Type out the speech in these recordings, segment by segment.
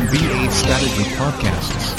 MBA Strategy Podcasts.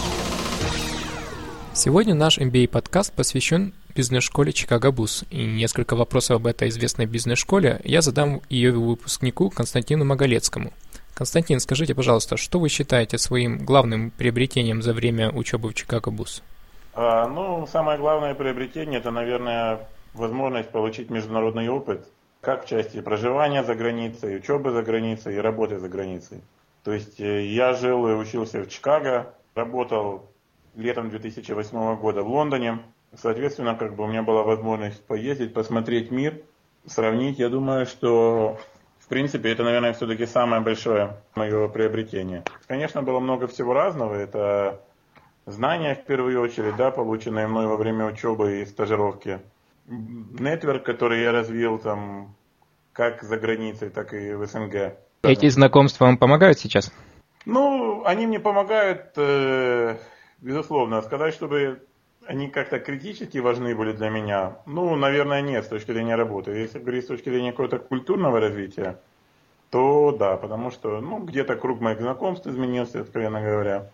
Сегодня наш MBA-подкаст посвящен бизнес-школе Chicago Booth, и несколько вопросов об этой известной бизнес-школе я задам ее выпускнику Константину Маголецкому. Константин, скажите, пожалуйста, что вы считаете своим главным приобретением за время учебы в Chicago Booth? Самое главное приобретение – это, наверное, возможность получить международный опыт, как в части проживания за границей, учебы за границей и работы за границей. То есть я жил и учился в Чикаго, работал летом 2008 года в Лондоне. Соответственно, у меня была возможность поездить, посмотреть мир, сравнить. Я думаю, что, в принципе, это, наверное, все-таки самое большое мое приобретение. Конечно, было много всего разного. Это знания, в первую очередь, полученные мной во время учебы и стажировки. Нетворк, который я развил как за границей, так и в СНГ. Эти знакомства вам помогают сейчас? Они мне помогают, безусловно. Сказать, чтобы они как-то критически важны были для меня, наверное, нет с точки зрения работы. Если говорить с точки зрения какого-то культурного развития, то да, потому что, где-то круг моих знакомств изменился, откровенно говоря.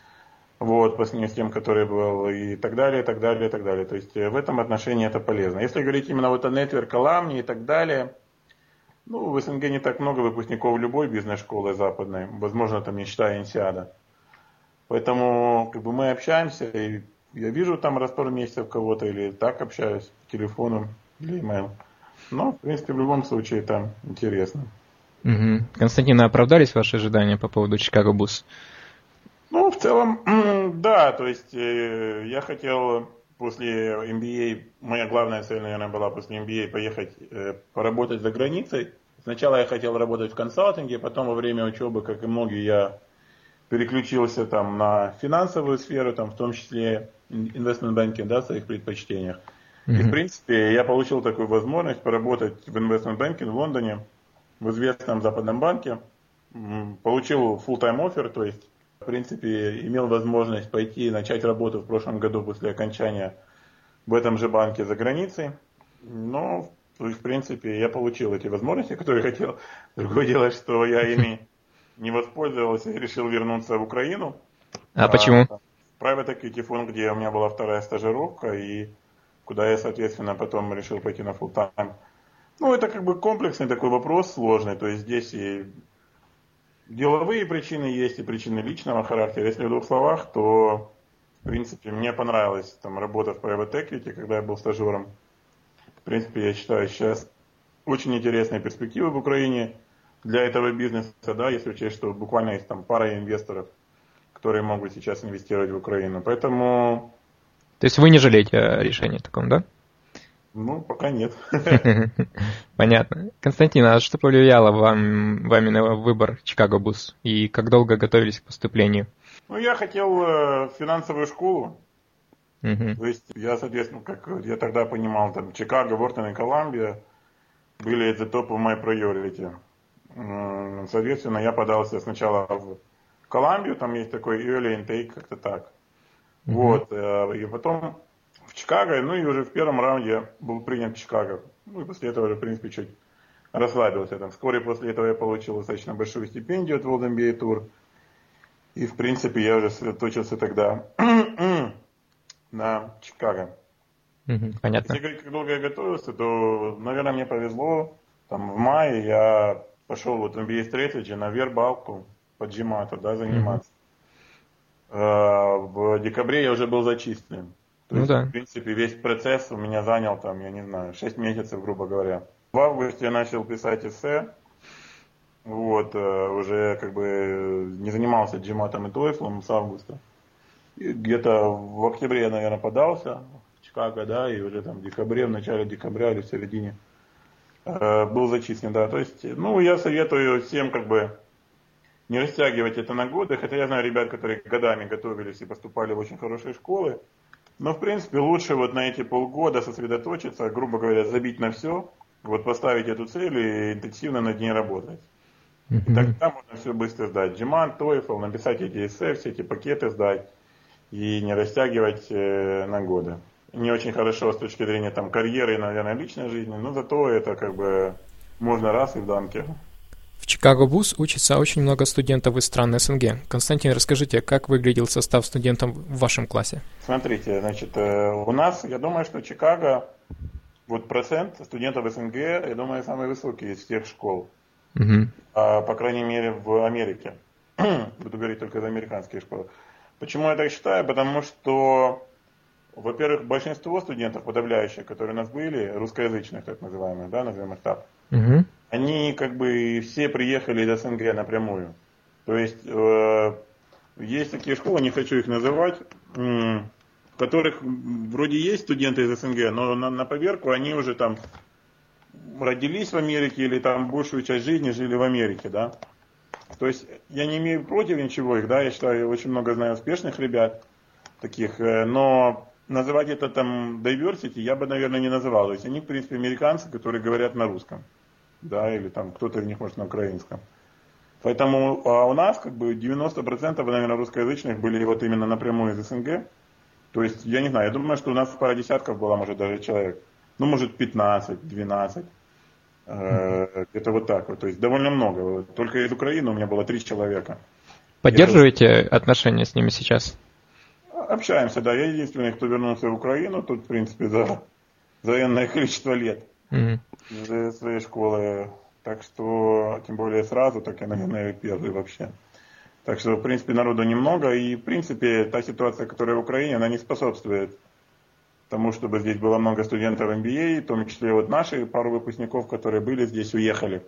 По сравнению с тем, который был, и так далее, и так далее, и так далее. То есть в этом отношении это полезно. Если говорить именно о нетворк, аламне и так далее, в СНГ не так много выпускников любой бизнес-школы западной, возможно, не считая Инсиада. Поэтому мы общаемся, и я вижу раз в пару месяцев кого-то, или так общаюсь по телефону или email. Но, в принципе, в любом случае это интересно. Угу. Константин, оправдались ваши ожидания по поводу Chicago Booth? В целом, да, то есть я хотел после MBA, моя главная цель, наверное, была после MBA поехать поработать за границей. Сначала я хотел работать в консалтинге, потом во время учебы, как и многие, я переключился на финансовую сферу, в том числе investment banking, в своих предпочтениях. И, в принципе, я получил такую возможность поработать в investment banking в Лондоне, в известном западном банке. Получил full-time offer, то есть, в принципе, имел возможность пойти и начать работу в прошлом году после окончания в этом же банке за границей. Но, в принципе, я получил эти возможности, которые хотел. Другое дело, что я ими не воспользовался и решил вернуться в Украину. А почему? Private Equity фонд, где у меня была вторая стажировка, и куда я, соответственно, потом решил пойти на full-time. Это комплексный такой вопрос, сложный. То есть здесь и деловые причины есть, и причины личного характера. Если в двух словах, то, в принципе, мне понравилась работа в Private Equity, когда я был стажером. В принципе, я считаю, сейчас очень интересные перспективы в Украине для этого бизнеса, если учесть, что буквально есть пара инвесторов, которые могут сейчас инвестировать в Украину. Поэтому... То есть вы не жалеете о решении таком, да? Пока нет. Понятно. Константин, а что повлияло вами на выбор Chicago Booth? И как долго готовились к поступлению? Я хотел финансовую школу. То есть я, соответственно, как я тогда понимал, Чикаго, Уортон и Колумбия были the top of my priority. Соответственно, я подался сначала в Колумбию, там есть такой early intake, как-то так. И потом в Чикаго, и уже в первом раунде был принят в Чикаго. И после этого, в принципе, чуть расслабился. Вскоре после этого я получил достаточно большую стипендию от World MBA Tour. И, в принципе, я уже сосредоточился тогда на Чикаго. Понятно. Если говорить, как долго я готовился, то, наверное, мне повезло. В мае я пошел в MBA Strategy на вербалку по GMAT, заниматься. В декабре я уже был зачислен. То есть, в принципе, весь процесс у меня занял, 6 месяцев, грубо говоря. В августе я начал писать эссе. Уже не занимался GMAT и TOEFL с августа. И где-то в октябре я, наверное, подался в Чикаго, и уже в декабре, в начале декабря или в середине был зачислен, То есть, я советую всем не растягивать это на годы, хотя я знаю ребят, которые годами готовились и поступали в очень хорошие школы. Но, в принципе, лучше на эти полгода сосредоточиться, грубо говоря, забить на все, поставить эту цель и интенсивно над ней работать. И тогда можно все быстро сдать. GMAT, TOEFL, написать эти эссе, все эти пакеты сдать и не растягивать на годы. Не очень хорошо с точки зрения карьеры и, наверное, личной жизни, но зато это можно раз и в дамке. Chicago Bus учится очень много студентов из стран СНГ. Константин, расскажите, как выглядел состав студентов в вашем классе? Смотрите, значит, у нас, я думаю, что Чикаго, вот процент студентов СНГ, я думаю, самый высокий из всех школ. По крайней мере, в Америке. Буду говорить только за американские школы. Почему я так считаю? Потому что, во-первых, большинство студентов, подавляющие, которые у нас были, русскоязычных, так называемых, да, назовем их так, они как бы все приехали из СНГ напрямую. То есть, есть такие школы, не хочу их называть, в которых вроде есть студенты из СНГ, но на поверку они уже там родились в Америке или там большую часть жизни жили в Америке, да. То есть я не имею против ничего их, да, я считаю, очень много знаю успешных ребят таких, но называть это там diversity я бы, наверное, не называл. То есть они, в принципе, американцы, которые говорят на русском, да, или там кто-то из них может на украинском. Поэтому у нас как бы 90%, наверное, русскоязычных были вот именно напрямую из СНГ. То есть, я не знаю, я думаю, что у нас пара десятков было, может, даже человек. Ну, может, 15, 12. Это вот так вот. То есть, довольно много. Только из Украины у меня было 3 человека. Поддерживаете отношения с ними сейчас? Общаемся, да. Я единственный, кто вернулся в Украину. Тут, в принципе, за энное количество лет. Из своей школы. Так что, тем более сразу, так я, наверное, первый вообще. Так что, в принципе, народу немного. И, в принципе, та ситуация, которая в Украине, она не способствует тому, чтобы здесь было много студентов MBA, в том числе вот наши пару выпускников, которые были здесь, уехали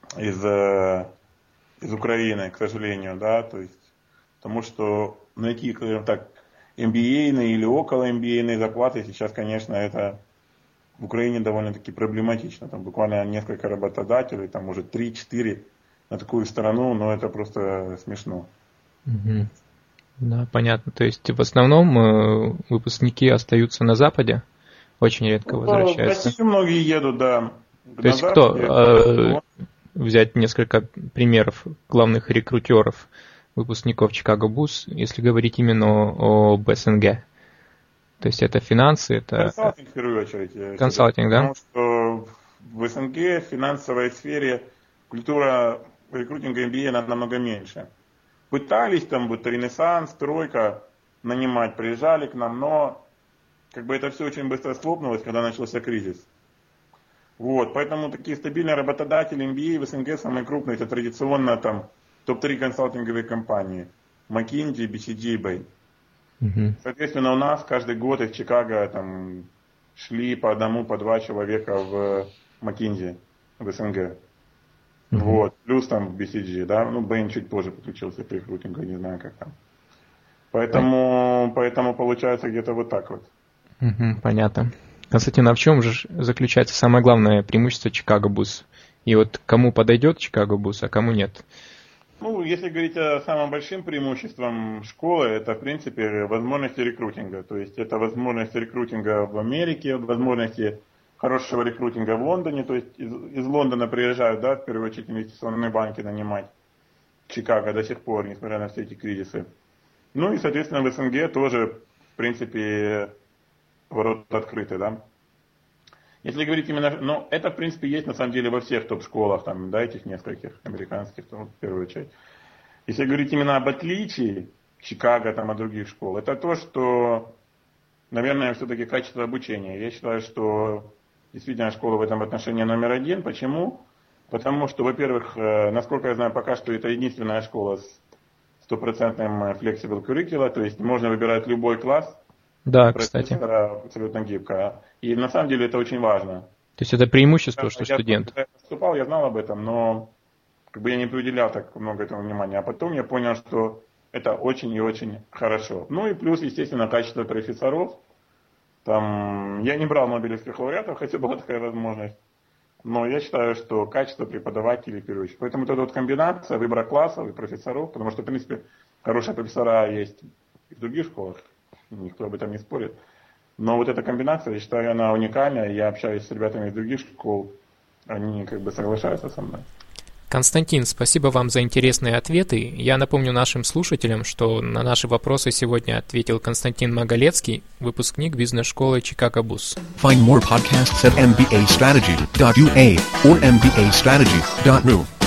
из Украины, к сожалению, да, то есть, потому что найти, скажем так, MBA-ные или около MBA-ные зарплаты сейчас, конечно, это в Украине довольно-таки проблематично. Там буквально несколько работодателей, там может 3-4 на такую страну, но это просто смешно. Да, понятно. То есть в основном выпускники остаются на Западе, очень редко возвращаются. В Россию многие едут, да. То есть кто? Взять несколько примеров главных рекрутеров выпускников Chicago Bus, если говорить именно об СНГ. То есть это финансы, это... Консалтинг в первую очередь. Консалтинг, да? Потому что в СНГ в финансовой сфере культура рекрутинга MBA намного меньше. Пытались там вот Ренессанс, Тройка нанимать, приезжали к нам, но как бы это все очень быстро схлопнулось, когда начался кризис. Вот, поэтому такие стабильные работодатели MBA в СНГ самые крупные, это традиционно там топ-3 консалтинговые компании. McKinsey, BCG, Bain. Соответственно, у нас каждый год из Чикаго там шли по одному, по 2 человека в McKinsey, в СНГ. Вот, плюс там в BCG, да, ну, Bain чуть позже подключился к рекрутингу, не знаю, как там. Поэтому получается где-то вот так вот. Понятно. Константин, а в чем же заключается самое главное преимущество Chicago Bus? И вот кому подойдет Chicago Bus, а кому нет? Ну, если говорить о самом большим преимуществом школы, это, в принципе, возможности рекрутинга. То есть, это возможность рекрутинга в Америке, возможности хорошего рекрутинга в Лондоне. То есть, из Лондона приезжают, да, в первую очередь, инвестиционные банки нанимать в Чикаго до сих пор, несмотря на все эти кризисы. Ну, и, соответственно, в СНГ тоже, в принципе, ворота открыты, да. Если говорить именно, ну, это, в принципе, есть, на самом деле, во всех топ-школах, там, да, этих нескольких американских, в первую очередь. Если говорить именно об отличии Чикаго, там, от других школ, это то, что, наверное, все-таки качество обучения. Я считаю, что действительно школа в этом отношении номер 1. Почему? Потому что, во-первых, насколько я знаю, пока что это единственная школа с 100% flexible curricula, то есть можно выбирать любой класс. Да, кстати. Абсолютно гибко. И на самом деле это очень важно. То есть это преимущество, что студент. Когда я поступал, я знал об этом, но как бы я не уделял так много этому внимания. А потом я понял, что это очень и очень хорошо. Ну и плюс, естественно, качество профессоров. Там, я не брал нобелевских лауреатов, хотя была такая возможность. Но я считаю, что качество преподавателей, в первую очередь. Поэтому вот эта вот комбинация выбора классов и профессоров, потому что, в принципе, хорошие профессора есть и в других школах. Никто об этом не спорит. Но вот эта комбинация, я считаю, она уникальная. Я общаюсь с ребятами из других школ, они как бы соглашаются со мной. Константин, спасибо вам за интересные ответы. Я напомню нашим слушателям, что на наши вопросы сегодня ответил Константин Магалецкий, выпускник бизнес-школы Chicago Bus. Find more podcasts at mbastrategy.ua or mbastrategy.ru.